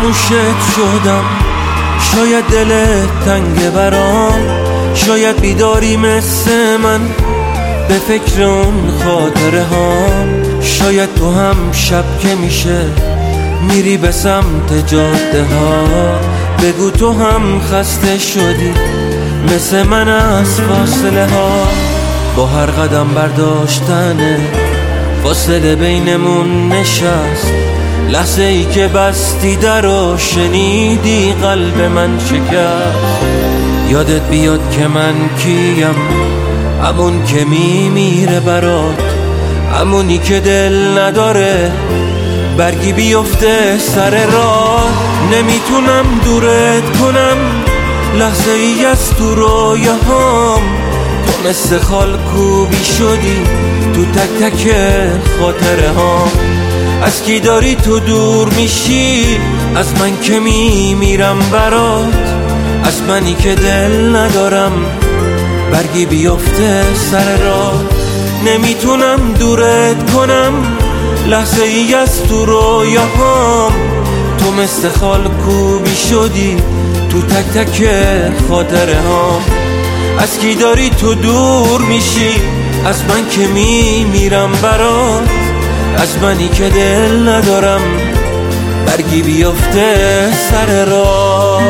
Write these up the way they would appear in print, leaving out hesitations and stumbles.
فراموشت شدم، شاید دلت تنگ برام، شاید بیداری مثل من به فکر اون خاطره هام. شاید تو هم شب که میشه میری به سمت جاده ها، بگو تو هم خسته شدی مثل من از فاصله ها. با هر قدم برداشتنه فاصله بینمون نشست، لحظه ای که بستی در و شنیدی قلب من شکست. یادت بیاد که من کیم، همون که میمیره برات، همونی که دل نداره برگی بیفته سر راه. نمیتونم دورت کنم لحظه ای از تو رویاهام، تو مثل خال کوبی شدی تو تک تک خاطره ها. از کی داری تو دور میشی؟ از من که میمیرم برات، از منی که دل ندارم برگی بیفته سر راه. نمیتونم دورت کنم لحظه ای از تو رویاهام، تو مثل خال کوبی شدی تو تک تک خاطره ها. از کی داری تو دور میشی؟ از من که میمیرم برات، از منی که دل ندارم برگی بیفته سر راه.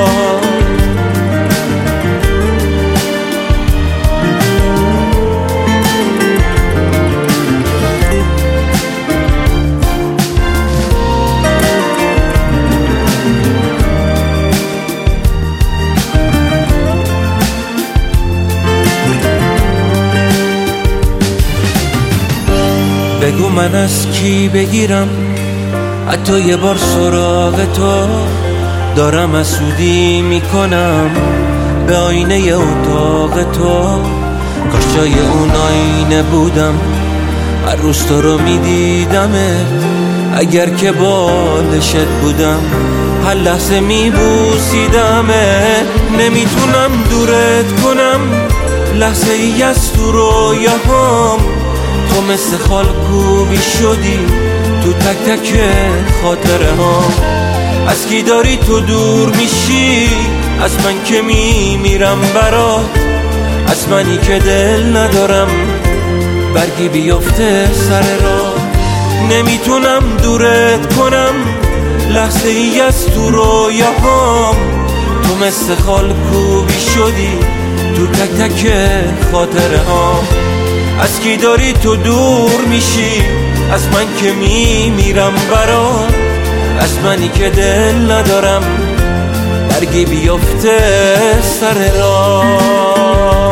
بگو من از کی بگیرم حتی یه بار سراغ تو، دارم حسودی میکنم به آینه اتاق تو. کاش جای اون آینه بودم هر روز تو رو میدیدمت، اگر که بالشت بودم هر لحظه میبوسیدمت. نمیتونم دورت کنم لحظه ای از تو رویاهام، تو مثل خال کوبی شدی تو تک تک خاطره ها. از کی داری تو دور میشی؟ از من که میمیرم برات، از منی که دل ندارم برگی بیفته سر راه. نمیتونم دورت کنم لحظه ای از تو رویاهام، تو مثل خال کوبی شدی تو تک تک خاطره ها. از کی داری تو دور میشی؟ از من که میمیرم برات، از منی که دل ندارم برگی بیفته سر راه.